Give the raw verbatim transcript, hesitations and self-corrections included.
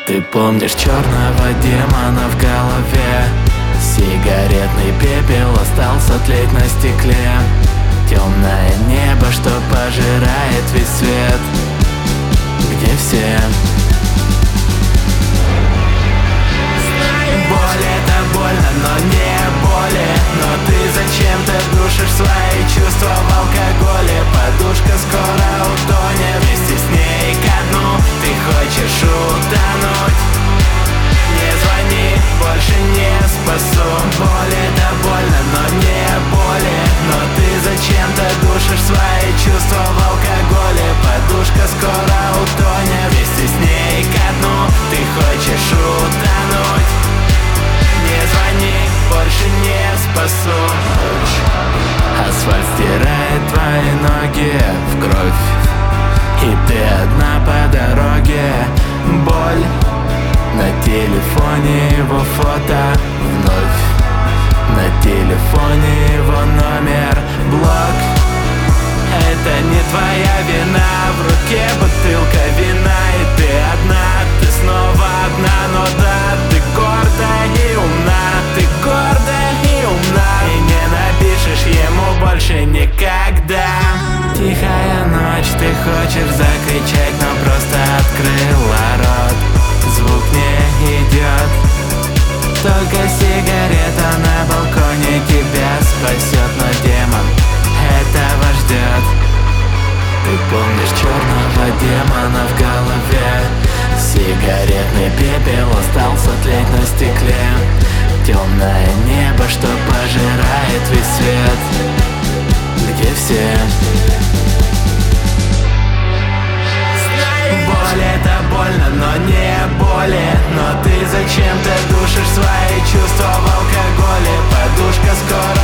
Ты помнишь черного демона в голове? Сигаретный пепел остался тлеть на стекле. Темное небо, что пожирает весь свет. Где все? Боль — это больно, но не боли. Но ты зачем-то душишь свои чувства в алкоголе. Подушка скоро утонет вместе с ней ко дну. Ты хочешь утонуть? Не звони, больше не спасу. Боль — это больно, но не боли. Но ты зачем-то душишь свои чувства в алкоголе. Подушка скоро утонет вместе с ней ко дну. Ты хочешь утонуть? Не звони, больше не спасу. Асфальт стирает твои ноги в кровь, и ты одна по дороге. Боль. На телефоне его фото вновь. На телефоне его номер. Блок. Это не твоя вина. В руке бутылка вина, и ты одна. Ты снова одна, но да, ты горда и умна. Ты горда и умна. И не напишешь ему больше никогда. Тихая ночь, ты хочешь закричать, но просто открыла рот. Звук не идет. Только сигарета на балконе тебя спасет. Но демон этого ждет. Ты помнишь черного демона в голове? Сигаретный пепел остался тлеть на стекле. Темное небо, что пожирает весь свет. Где все? Боль — это больно, но не боли. Но ты зачем-то душишь свои чувства в алкоголе. Подушка скоро